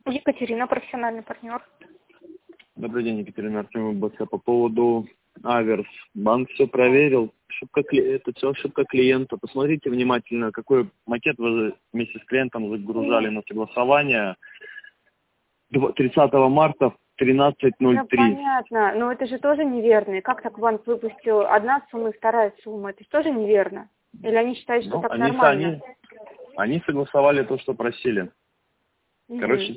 Екатерина, профессиональный партнер. Добрый день, Екатерина Артемьева. По поводу Аверс. Банк все проверил. Это все ошибка клиента. Посмотрите внимательно, какой макет вы вместе с клиентом загружали на согласование 30 марта в 13:03. Ну, понятно, но это же тоже неверно. И как так банк выпустил одна сумма и вторая сумма? Это же тоже неверно. Или они считают, что так нормально? Они согласовали то, что просили. Короче,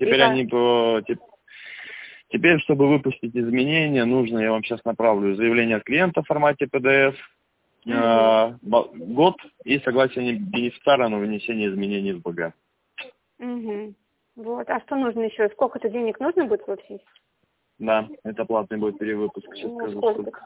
теперь, чтобы выпустить изменения, нужно, я вам сейчас направлю заявление от клиента в формате PDF, год и согласие бенефициара на внесение изменений в БГ. Вот. А что нужно еще? Сколько-то денег нужно будет платить? Да, это платный будет перевыпуск. Сейчас скажу, сколько.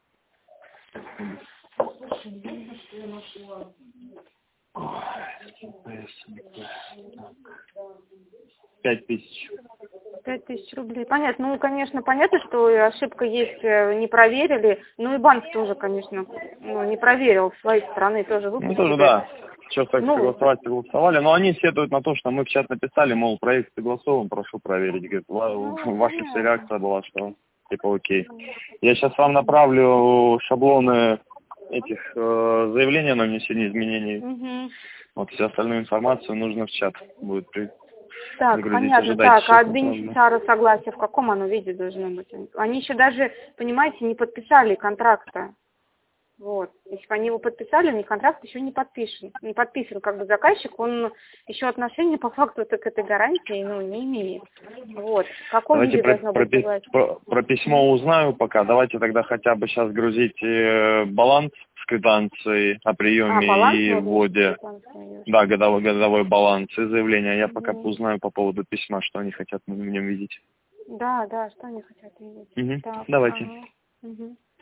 5000. 5000 рублей. Понятно. Ну, конечно, понятно, что ошибка есть, не проверили. Ну и банк тоже, конечно, не проверил с своей стороны, тоже выпустили. Ну, тоже, да. Сейчас так согласовали. Но они сетуют на то, что мы в чат написали, мол, проект согласован, прошу проверить. Говорит, ваша вся реакция была, что типа окей. Я сейчас вам направлю шаблоны этих заявлений на внесение изменений. Вот всю остальную информацию нужно в чат будет Так, загрузить. понятно. Так, а от бенефициара согласия в каком оно виде должно быть? Они еще даже, понимаете, не подписали контракта. Вот. Если бы они его подписали, у них контракт еще не подписан. Не подписан как бы заказчик, он еще отношения по факту к этой гарантии не имеет. Вот. В каком виде должно быть согласие? Про письмо узнаю пока. Давайте тогда хотя бы сейчас грузить баланс с квитанцией о приеме и вводе. Да, годовой баланс и заявление. Я пока узнаю по поводу письма, что они хотят в нем видеть. Да, что они хотят видеть. Так, давайте.